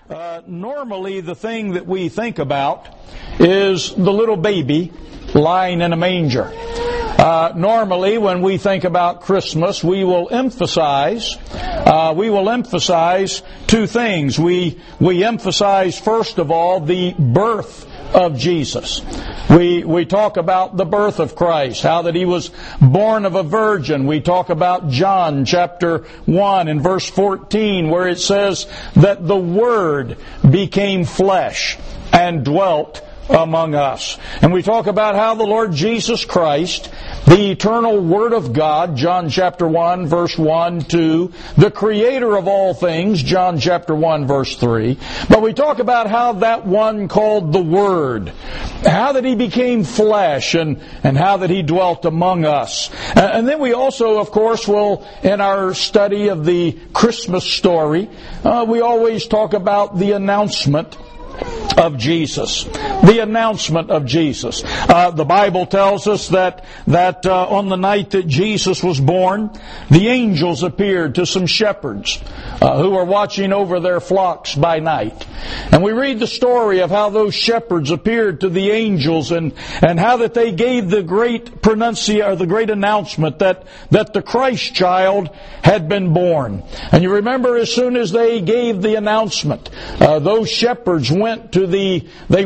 Normally the thing that we think about is the little baby lying in a manger. Normally when we think about Christmas, we will emphasize two things. We emphasize, first of all, the birth of Jesus. We talk about the birth of Christ, how that He was born of a virgin. We talk about John chapter 1 and verse 14, where it says that the Word became flesh and dwelt among us. And we talk about how the Lord Jesus Christ, the eternal Word of God, John chapter 1 verse 1, 2, the Creator of all things, John chapter 1 verse 3. But we talk about how that one called the Word, how that He became flesh and how that He dwelt among us. And then we also, of course, will, in our study of the Christmas story, we always talk about the announcement of Jesus. The announcement of Jesus. The Bible tells us that on the night that Jesus was born, the angels appeared to some shepherds who were watching over their flocks by night. And we read the story of how those shepherds appeared to the angels and how that they gave the great the great announcement that the Christ child had been born. And you remember, as soon as they gave the announcement, those shepherds went to the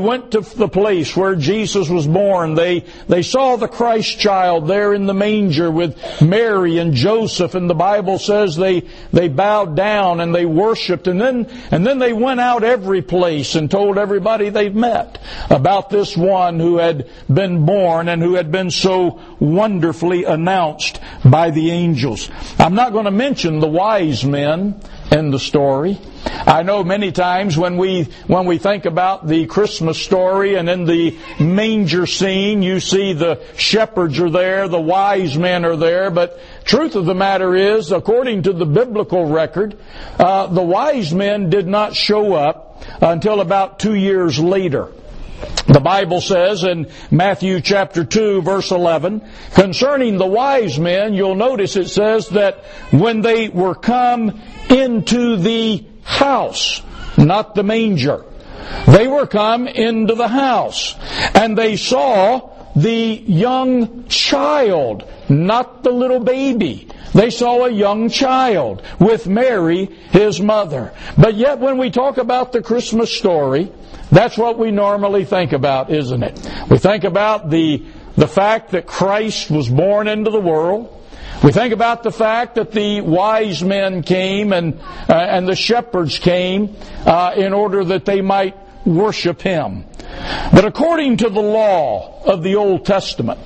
place where Jesus was born. They saw the Christ child there in the manger with Mary and Joseph, and the Bible says they bowed down and they worshipped, and then they went out every place and told everybody they'd met about this one who had been born and who had been so wonderfully announced by the angels. I'm not going to mention the wise men in the story. I know many times when we think about the Christmas story and in the manger scene, you see the shepherds are there, the wise men are there, but truth of the matter is, according to the biblical record, the wise men did not show up until about 2 years later. The Bible says in Matthew chapter 2 verse 11, concerning the wise men, you'll notice it says that when they were come into the house, not the manger, they were come into the house, and they saw the young child, not the little baby. They saw a young child with Mary, His mother. But yet when we talk about the Christmas story, that's what we normally think about, isn't it? We think about the fact that Christ was born into the world. We think about the fact that the wise men came and the shepherds came in order that they might worship Him. But according to the law of the Old Testament,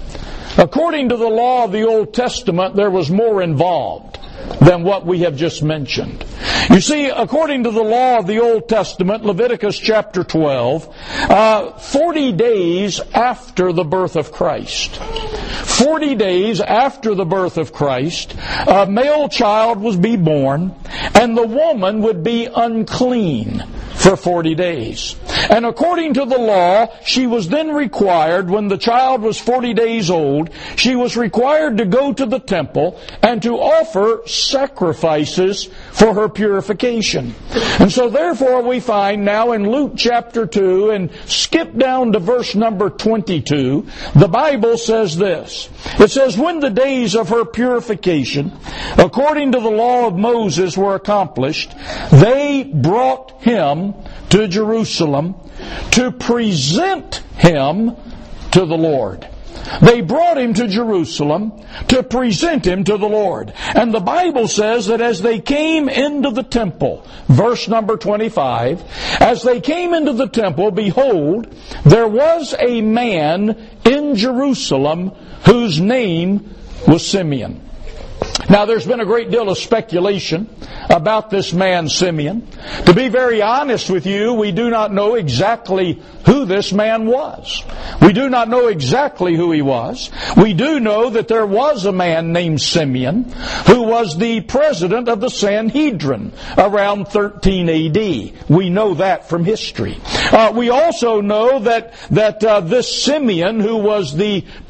there was more involved than what we have just mentioned. You see, according to the law of the Old Testament, Leviticus chapter 12, 40 days after the birth of Christ, 40 days after the birth of Christ, a male child was be born, and the woman would be unclean for 40 days. And according to the law, she was then required, when the child was 40 days old, she was required to go to the temple and to offer sacrifices for her purification. And so therefore we find now in Luke chapter 2, and skip down to verse number 22, the Bible says this. It says, when the days of her purification, according to the law of Moses, were accomplished, they brought him to Jerusalem to present him to the Lord. They brought him to Jerusalem to present him to the Lord. And the Bible says that as they came into the temple, verse number 25, as they came into the temple, behold, there was a man in Jerusalem whose name was Simeon. Now, there's been a great deal of speculation about this man Simeon. To be very honest with you, we do not know exactly who this man was. We do not know exactly who he was. We do know that there was a man named Simeon who was the president of the Sanhedrin around 13 A.D. We know that from history. We also know that this Simeon, who was the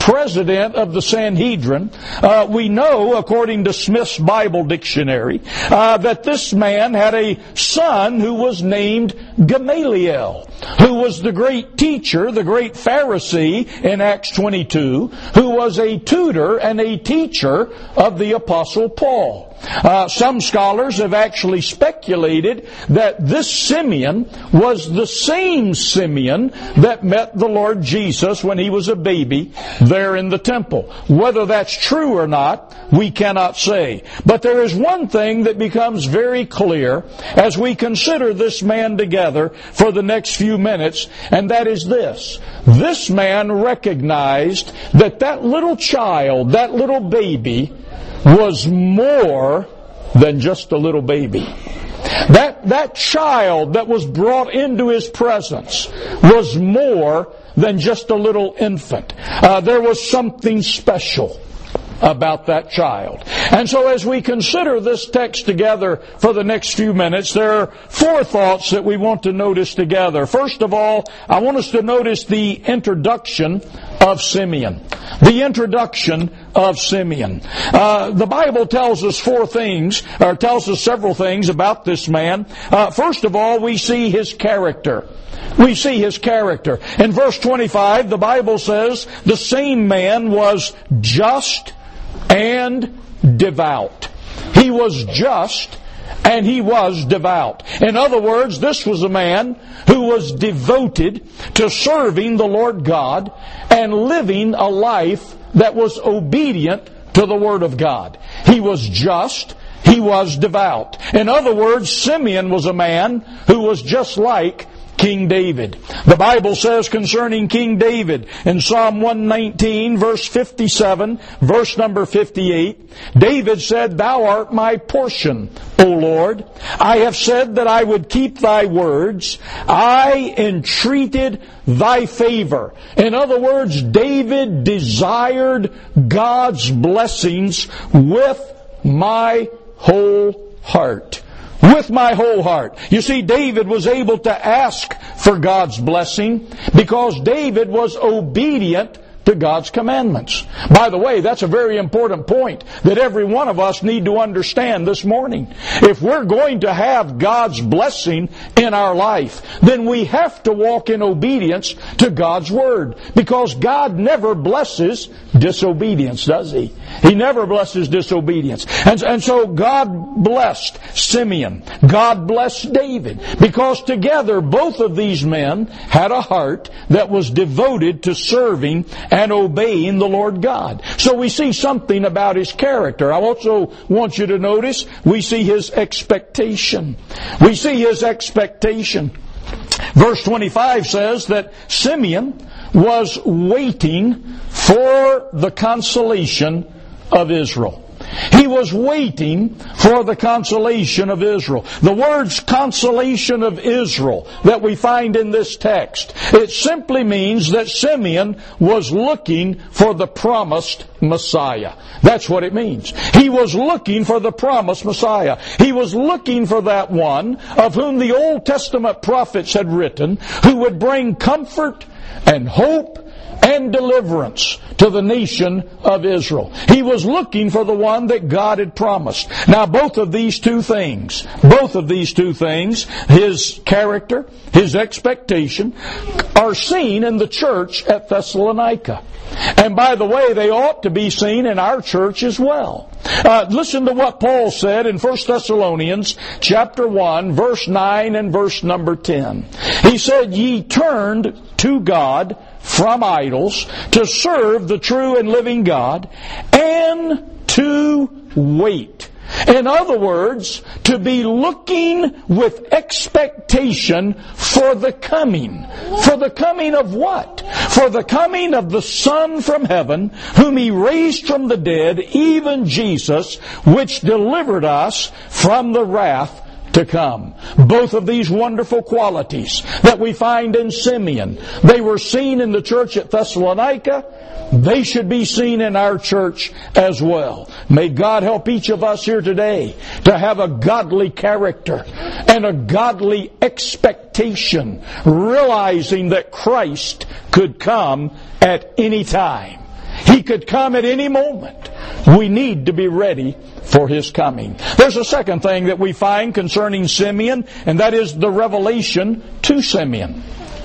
president of the Sanhedrin. We know, according to Smith's Bible Dictionary, that this man had a son who was named Gamaliel, who was the great teacher, the great Pharisee in Acts 22, who was a tutor and a teacher of the Apostle Paul. Some scholars have actually speculated that this Simeon was the same Simeon that met the Lord Jesus when he was a baby there in the temple. Whether that's true or not, we cannot say. But there is one thing that becomes very clear as we consider this man together for the next few minutes, and that is this. This man recognized that that little child, that little baby, was more than just a little baby. That child that was brought into his presence was more than just a little infant. There was something special about that child. And so as we consider this text together for the next few minutes, there are four thoughts that we want to notice together. First of all, I want us to notice the introduction of Simeon. The introduction of Simeon. The Bible tells us tells us several things about this man. First of all, we see his character. We see his character. In verse 25, the Bible says, the same man was just and devout. He was just and he was devout. In other words, this was a man who was devoted to serving the Lord God and living a life that was obedient to the Word of God. He was just. He was devout. In other words, Simeon was a man who was just like King David. The Bible says concerning King David in Psalm 119, verse 57, verse number 58, David said, "Thou art my portion, O Lord. I have said that I would keep thy words. I entreated thy favor." In other words, David desired God's blessings with my whole heart. With my whole heart. You see, David was able to ask for God's blessing because David was obedient to God's commandments. By the way, that's a very important point that every one of us need to understand this morning. If we're going to have God's blessing in our life, then we have to walk in obedience to God's Word. Because God never blesses disobedience, does He? He never blesses disobedience. And so God blessed Simeon. God blessed David. Because together, both of these men had a heart that was devoted to serving and obeying the Lord God. So we see something about his character. I also want you to notice we see his expectation. We see his expectation. Verse 25 says that Simeon was waiting for the consolation of Israel. He was waiting for the consolation of Israel. The words consolation of Israel that we find in this text, it simply means that Simeon was looking for the promised Messiah. That's what it means. He was looking for the promised Messiah. He was looking for that one of whom the Old Testament prophets had written, who would bring comfort and hope and deliverance to the nation of Israel. He was looking for the one that God had promised. Now both of these two things, his character, his expectation, are seen in the church at Thessalonica. And by the way, they ought to be seen in our church as well. Listen to what Paul said in 1 Thessalonians chapter 1, verse 9 and verse number 10. He said, "Ye turned to God from idols to serve the true and living God and to wait." In other words, to be looking with expectation for the coming. For the coming of what? For the coming of the Son from heaven, whom He raised from the dead, even Jesus, which delivered us from the wrath to come. Both of these wonderful qualities that we find in Simeon, they were seen in the church at Thessalonica. They should be seen in our church as well. May God help each of us here today to have a godly character and a godly expectation, realizing that Christ could come at any time. He could come at any moment. We need to be ready for His coming. There's a second thing that we find concerning Simeon, and that is the revelation to Simeon.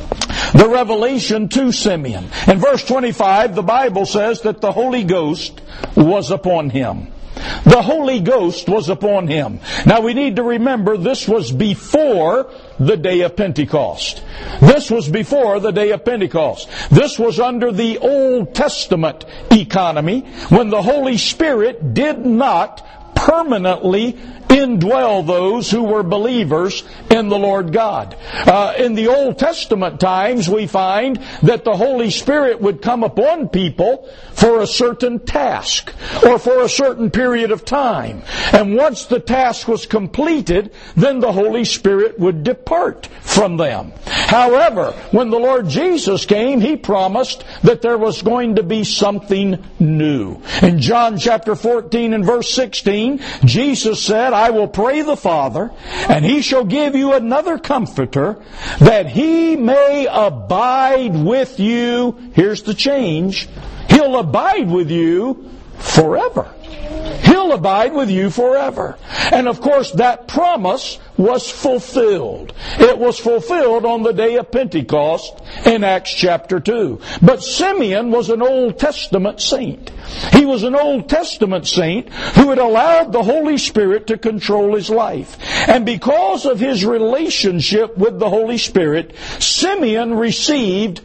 The revelation to Simeon. In verse 25, the Bible says that the Holy Ghost was upon him. The Holy Ghost was upon him. Now we need to remember this was before the day of Pentecost. This was before the day of Pentecost. This was under the Old Testament economy when the Holy Spirit did not permanently indwell those who were believers in the Lord God. In the Old Testament times, we find that the Holy Spirit would come upon people for a certain task or for a certain period of time. And once the task was completed, then the Holy Spirit would depart from them. However, when the Lord Jesus came, He promised that there was going to be something new. In John chapter 14 and verse 16, Jesus said, I will pray the Father, and He shall give you another Comforter, that He may abide with you. Here's the change. He'll abide with you forever. He'll abide with you forever. And of course that promise was fulfilled. It was fulfilled on the day of Pentecost in Acts chapter 2. But Simeon was an Old Testament saint. He was an Old Testament saint who had allowed the Holy Spirit to control his life. And because of his relationship with the Holy Spirit, Simeon received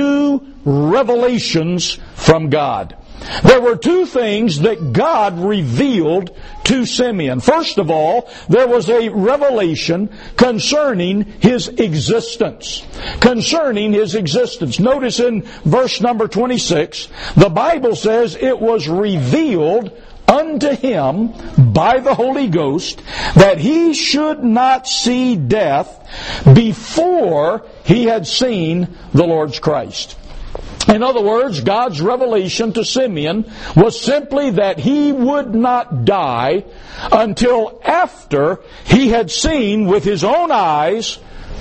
2 revelations from God. There were 2 things that God revealed to Simeon. First of all, there was a revelation concerning his existence. Concerning his existence. Notice in verse number 26, the Bible says it was revealed unto him by the Holy Ghost that he should not see death before he had seen the Lord's Christ. In other words, God's revelation to Simeon was simply that he would not die until after he had seen with his own eyes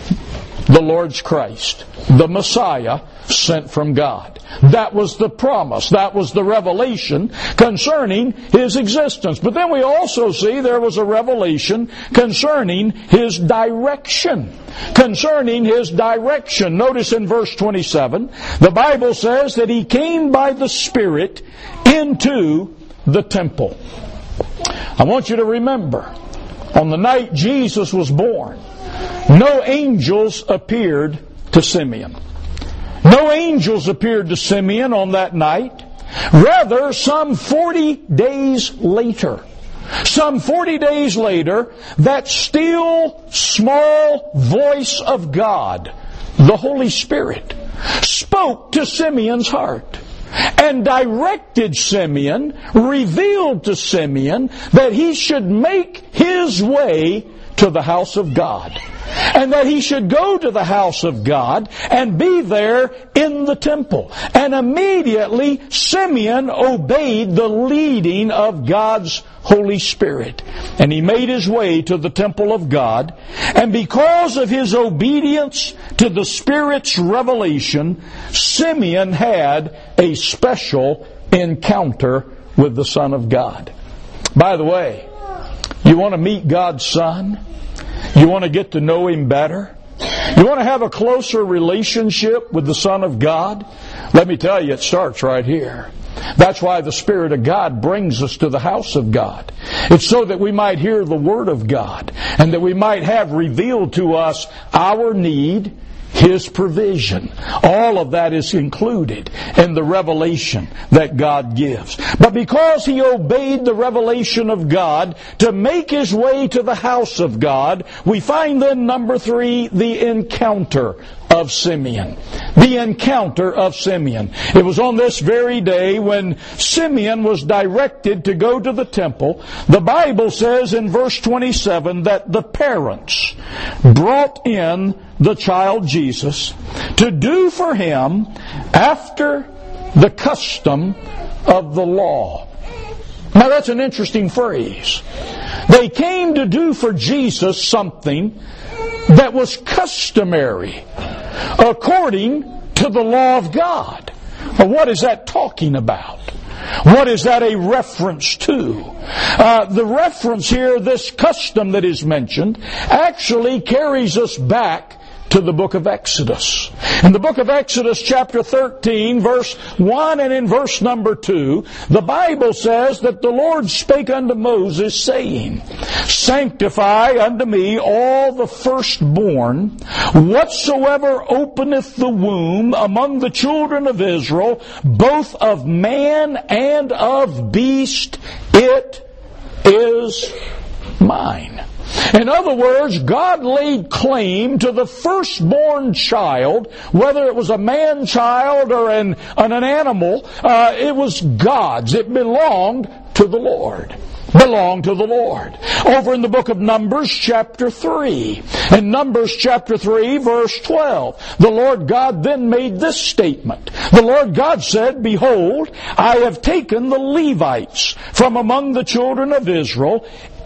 the Lord's Christ, the Messiah sent from God. That was the promise. That was the revelation concerning his existence. But then we also see there was a revelation concerning his direction. Concerning his direction. Notice in verse 27, the Bible says that he came by the Spirit into the temple. I want you to remember, on the night Jesus was born, no angels appeared to Simeon. No angels appeared to Simeon on that night. Rather, some 40 days later, that still small voice of God, the Holy Spirit, spoke to Simeon's heart and directed Simeon, revealed to Simeon that he should make his way to the house of God. And that he should go to the house of God and be there in the temple. And immediately Simeon obeyed the leading of God's Holy Spirit. And he made his way to the temple of God. And because of his obedience to the Spirit's revelation, Simeon had a special encounter with the Son of God. By the way, you want to meet God's Son? You want to get to know Him better? You want to have a closer relationship with the Son of God? Let me tell you, it starts right here. That's why the Spirit of God brings us to the house of God. It's so that we might hear the Word of God and that we might have revealed to us our need, His provision. All of that is included in the revelation that God gives. But because he obeyed the revelation of God to make his way to the house of God, we find then number 3, the encounter of Simeon. The encounter of Simeon. It was on this very day when Simeon was directed to go to the temple. The Bible says in verse 27 that the parents brought in the child Jesus to do for him after the custom of the law. Now that's an interesting phrase. They came to do for Jesus something that was customary according to the law of God. But what is that talking about? What is that a reference to? The reference here, this custom that is mentioned, actually carries us back to the book of Exodus. In the book of Exodus chapter 13 verse 1 and in verse number 2, the Bible says that the Lord spake unto Moses, saying, Sanctify unto me all the firstborn, whatsoever openeth the womb among the children of Israel, both of man and of beast, it is mine. In other words, God laid claim to the firstborn child, whether it was a man child or an animal. It was God's. It belonged to the Lord. Belonged to the Lord. Over in the book of Numbers chapter 3. In Numbers chapter 3 verse 12, the Lord God then made this statement. The Lord God said, Behold, I have taken the Levites from among the children of Israel,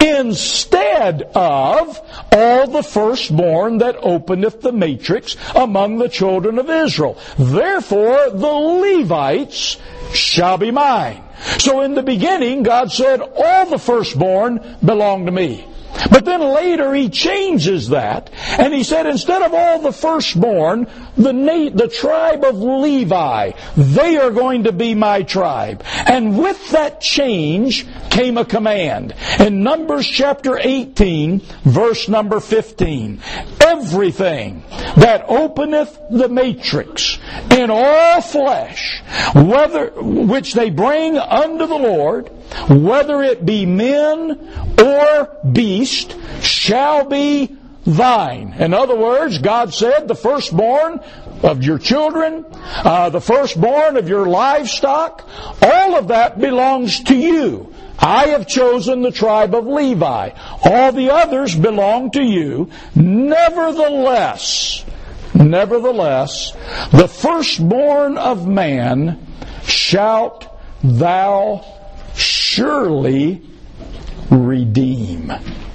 instead of all the firstborn that openeth the matrix among the children of Israel. Therefore the Levites shall be mine. So in the beginning, God said, all the firstborn belong to me. But then later He changes that, and He said, instead of all the firstborn, the tribe of Levi, they are going to be my tribe. And with that change came a command. In Numbers chapter 18, verse number 15, everything that openeth the matrix in all flesh, which they bring unto the Lord, whether it be men or beast, shall be thine. In other words, God said, the firstborn of your children, the firstborn of your livestock, all of that belongs to you. I have chosen the tribe of Levi. All the others belong to you. Nevertheless, the firstborn of man shalt thou surely redeem.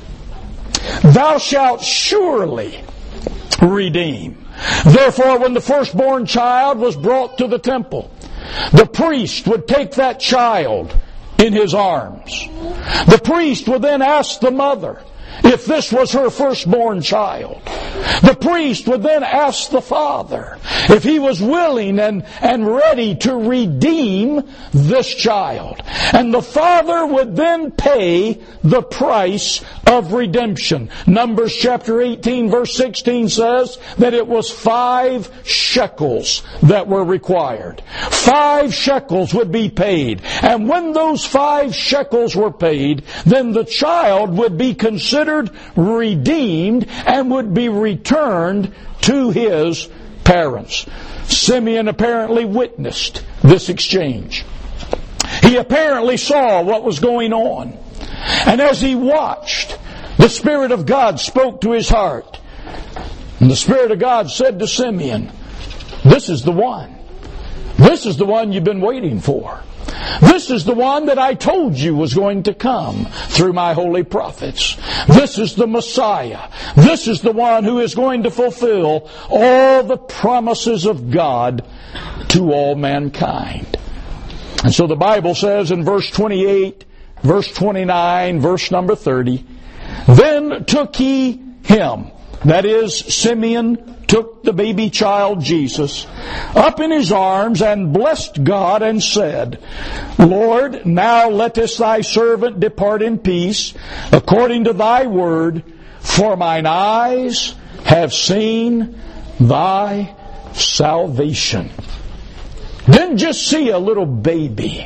Thou shalt surely redeem. Therefore, when the firstborn child was brought to the temple, the priest would take that child in his arms. The priest would then ask the mother if this was her firstborn child. The priest would then ask the father if he was willing and ready to redeem this child. And the father would then pay the price of redemption. Numbers chapter 18 verse 16 says that it was 5 shekels that were required. 5 shekels would be paid. And when those 5 shekels were paid, then the child would be considered redeemed and would be returned to his parents. Simeon apparently witnessed this exchange. He apparently saw what was going on. And as he watched, the Spirit of God spoke to his heart. And the Spirit of God said to Simeon, this is the one. This is the one you've been waiting for. This is the one that I told you was going to come through my holy prophets. This is the Messiah. This is the one who is going to fulfill all the promises of God to all mankind. And so the Bible says in verse 28, verse 29, verse number 30, Then took he him, that is, Simeon took the baby child Jesus up in his arms and blessed God and said, Lord, now lettest thy servant depart in peace according to thy word, for mine eyes have seen thy salvation. Didn't just see a little baby.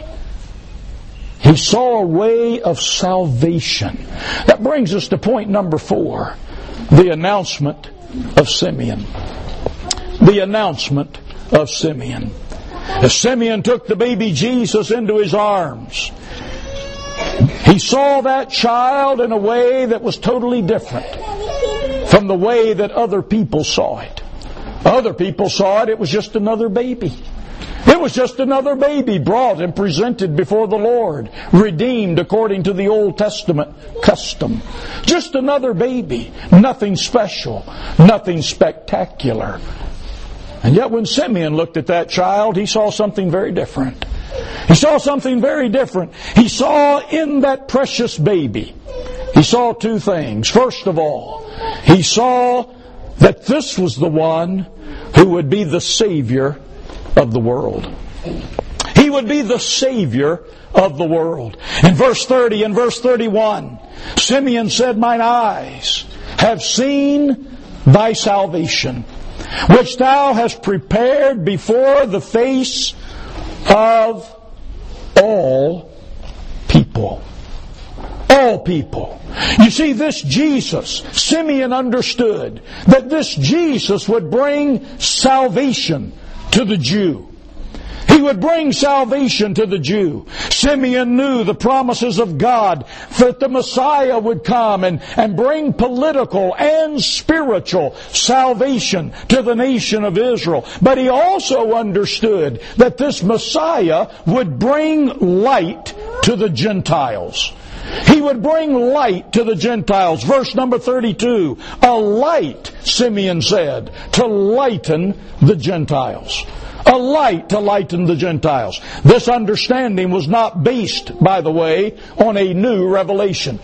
He saw a way of salvation. That brings us to point number 4, the announcement of Simeon. The announcement of Simeon. As Simeon took the baby Jesus into his arms, he saw that child in a way that was totally different from the way that other people saw it. Other people saw it was just another baby. It was just another baby brought and presented before the Lord, redeemed according to the Old Testament custom. Just another baby, nothing special, nothing spectacular. And yet when Simeon looked at that child, he saw something very different. He saw something very different. He saw in that precious baby, he saw two things. First of all, he saw that this was the one who would be the Savior of the world. He would be the Savior of the world. In verse 30 and verse 31, Simeon said, "Mine eyes have seen thy salvation, which thou hast prepared before the face of all people." All people. You see, this Jesus, Simeon understood that this Jesus would bring salvation to the Jew. He would bring salvation to the Jew. Simeon knew the promises of God that the Messiah would come and bring political and spiritual salvation to the nation of Israel. But he also understood that this Messiah would bring light to the Gentiles. He would bring light to the Gentiles. Verse number 32, a light, Simeon said, to lighten the Gentiles. A light to lighten the Gentiles. This understanding was not based, by the way, on a new revelation.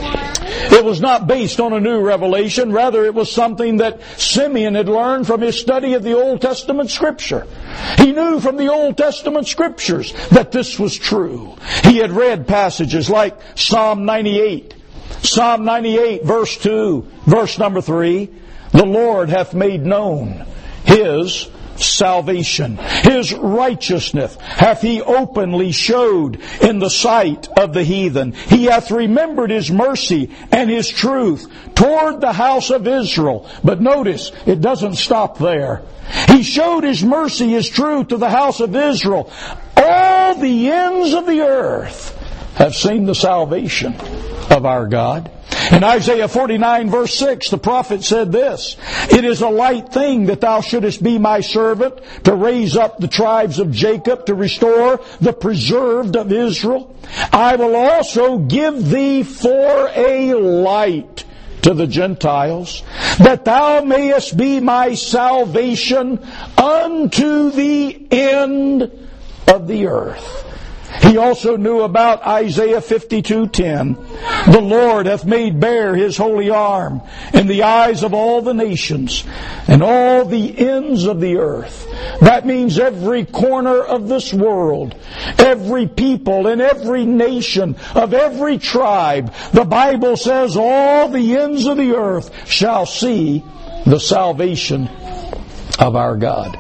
It was not based on a new revelation. Rather, it was something that Simeon had learned from his study of the Old Testament Scripture. He knew from the Old Testament Scriptures that this was true. He had read passages like Psalm 98. Psalm 98, verse 2, verse number 3. The Lord hath made known His salvation. His righteousness hath He openly showed in the sight of the heathen. He hath remembered His mercy and His truth toward the house of Israel. But notice, it doesn't stop there. He showed His mercy, His truth to the house of Israel. All the ends of the earth have seen the salvation of our God. In Isaiah 49 verse 6, the prophet said this, "It is a light thing that thou shouldest be my servant, to raise up the tribes of Jacob, to restore the preserved of Israel. I will also give thee for a light to the Gentiles, that thou mayest be my salvation unto the end of the earth." He also knew about Isaiah 52:10. The Lord hath made bare His holy arm in the eyes of all the nations and all the ends of the earth. That means every corner of this world, every people in every nation, of every tribe. The Bible says all the ends of the earth shall see the salvation of our God.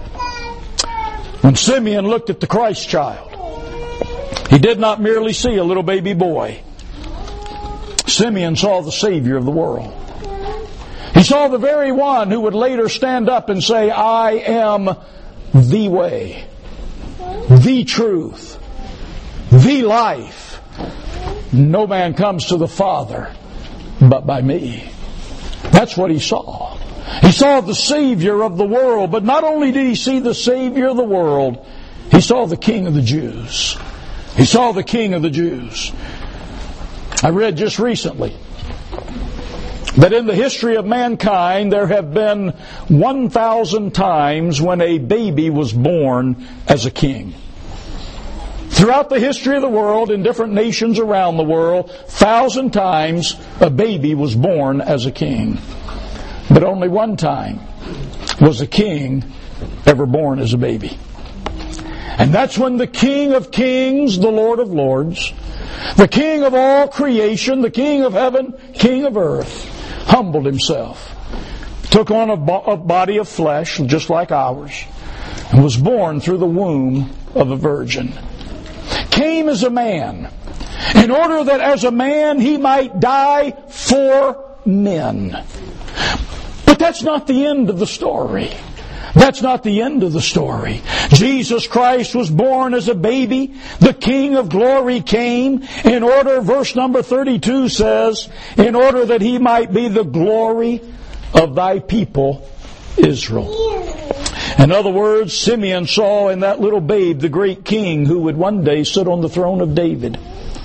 When Simeon looked at the Christ child, he did not merely see a little baby boy. Simeon saw the Savior of the world. He saw the very one who would later stand up and say, "I am the way, the truth, the life. No man comes to the Father but by me." That's what he saw. He saw the Savior of the world. But not only did he see the Savior of the world, he saw the King of the Jews. He saw the King of the Jews. I read just recently that in the history of mankind there have been 1,000 times when a baby was born as a king. Throughout the history of the world, in different nations around the world, 1,000 times a baby was born as a king. But only one time was a king ever born as a baby. And that's when the King of Kings, the Lord of Lords, the King of all creation, the King of heaven, King of earth, humbled Himself, took on a body of flesh just like ours, and was born through the womb of a virgin. Came as a man, in order that as a man He might die for men. But that's not the end of the story. That's not the end of the story. Jesus Christ was born as a baby. The King of glory came in order, verse number 32 says, in order that He might be the glory of thy people, Israel. In other words, Simeon saw in that little babe the great king who would one day sit on the throne of David.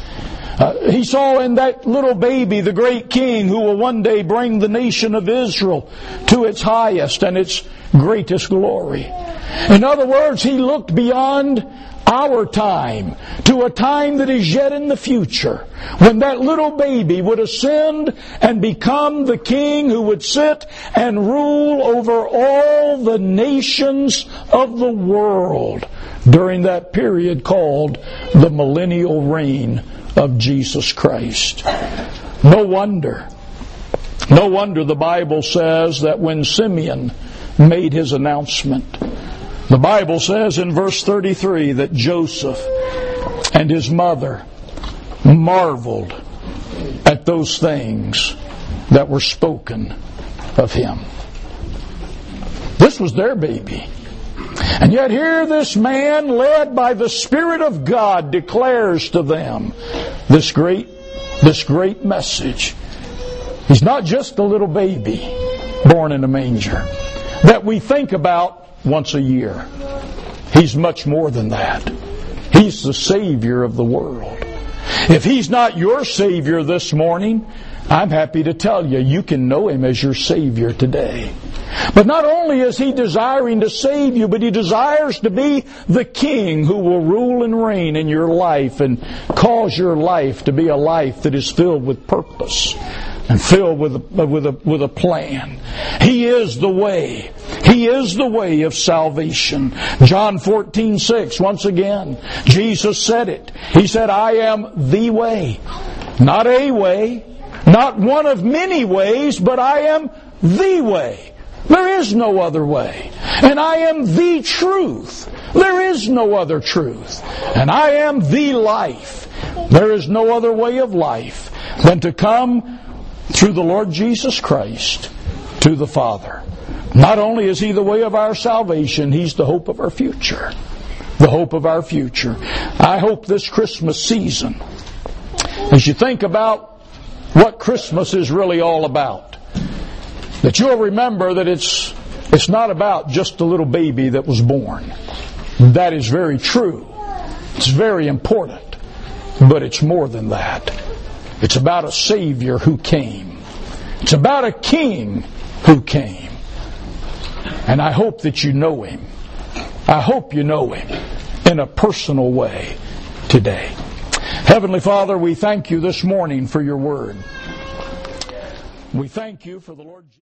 He saw in that little baby the great king who will one day bring the nation of Israel to its highest and its greatest glory. In other words, He looked beyond our time to a time that is yet in the future, when that little baby would ascend and become the king who would sit and rule over all the nations of the world during that period called the millennial reign of Jesus Christ. No wonder the Bible says that when Simeon made his announcement, the Bible says in verse 33 that Joseph and his mother marveled at those things that were spoken of him. This was their baby. And yet here this man, led by the Spirit of God, declares to them this great message. He's not just a little baby born in a manger that we think about once a year. He's much more than that. He's the Savior of the world. If He's not your Savior this morning, I'm happy to tell you, you can know Him as your Savior today. But not only is He desiring to save you, but He desires to be the King who will rule and reign in your life and cause your life to be a life that is filled with purpose and filled with a plan. He is the way. He is the way of salvation. John 14:6, once again, Jesus said it. He said, I am the way. Not a way, not one of many ways, but I am the way. There is no other way. And I am the truth. There is no other truth. And I am the life. There is no other way of life than to come through the Lord Jesus Christ to the Father. Not only is He the way of our salvation, He's the hope of our future. The hope of our future. I hope this Christmas season, as you think about what Christmas is really all about, that you'll remember that it's not about just a little baby that was born. That is very true. It's very important. But it's more than that. It's about a Savior who came. It's about a King who came. And I hope that you know Him. I hope you know Him in a personal way today. Heavenly Father, we thank You this morning for Your Word. We thank You for the Lord Jesus.